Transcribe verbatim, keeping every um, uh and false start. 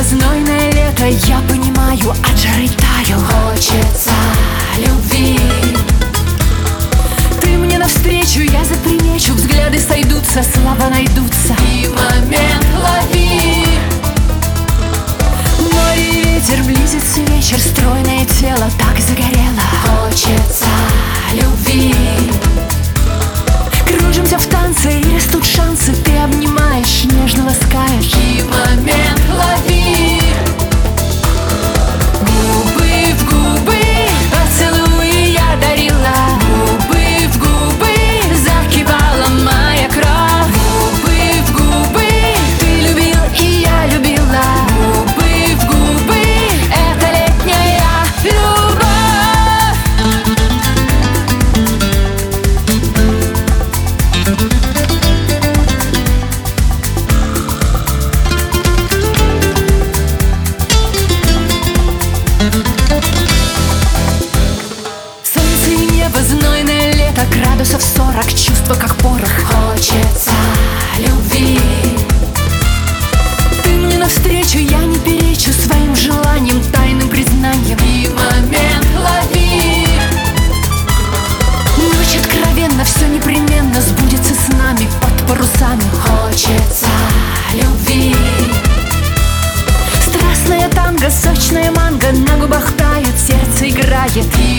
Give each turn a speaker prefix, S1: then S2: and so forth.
S1: знойное лето, я понимаю, от жары таю. Хочется любви. Ты мне навстречу, я запримечу, взгляды сойдутся, слова найдутся, и момент лови. Море и ветер, близится вечер, стройное тело так загорело. Хочется любви. Кружимся в танце, и растут шансы, ты обнимаешь, нежно ласкаешь, и момент лови. Губы в губы, поцелуи я дарила. Губы в губы, закипала моя кровь. Губы в губы, ты любил и я любила. Губы в губы, это летняя любовь. Солнце и небо, знойное лето, градусов сорок, чувства как порох. Хочется любви. Ты мне навстречу, я не перечу своим желанием, тайным признанием, и момент лови. Ночь откровенно, все непременно сбудется с нами под парусами. Хочется любви. Страстная танго, сочная манго, на губах тает, сердце играет, и